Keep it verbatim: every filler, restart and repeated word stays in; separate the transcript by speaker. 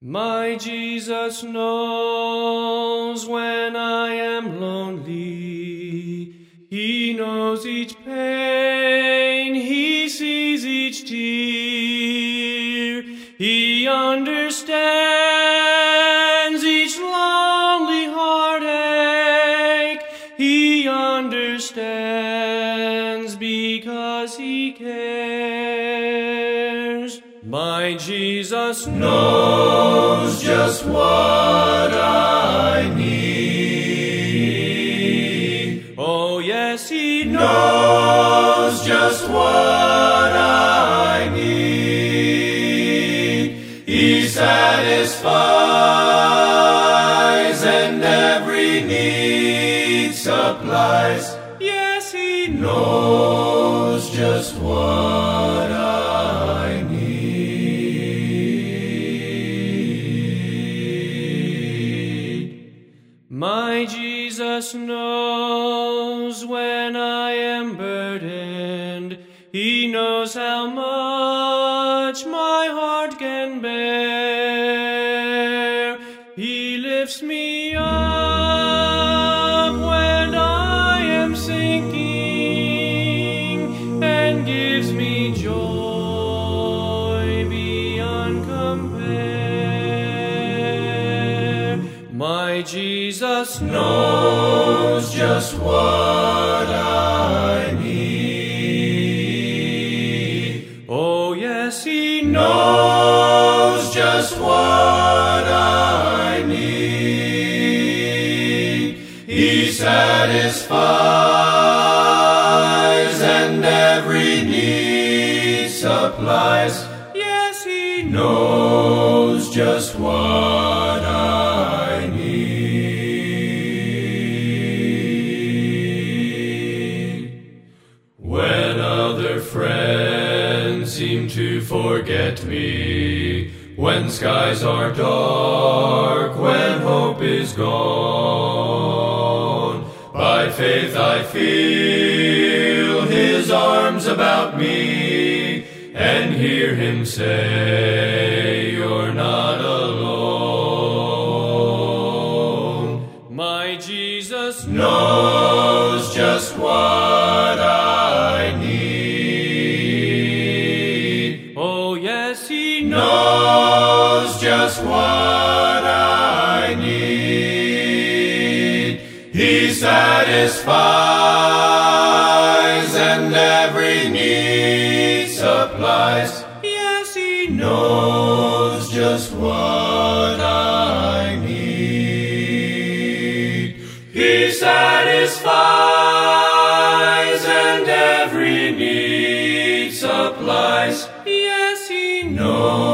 Speaker 1: My Jesus knows when I am lonely. He knows each pain, He sees each tear. He understands each lonely heartache. He understands because He cares. My Jesus knows just what I need. Oh yes, He knows just what I need. He satisfies and every need supplies. Yes, He knows just what I need. My Jesus knows when I am burdened. He knows how much my heart can bear. He lifts me up when I am sinking and gives me joy beyond compare. My Jesus knows just what I need. Oh yes, He knows just what I need. He satisfies and every need supplies. Yes, He knows just what I need. When other friends seem to forget me, when skies are dark, when hope is gone, by faith I feel His arms about me and hear Him say, "You're not alone." My Jesus knows just what I need. Oh yes, He knows just what I need. He satisfies and every need supplies. Yes, He knows just what I need. He satisfies and every need supplies. Yes, He knows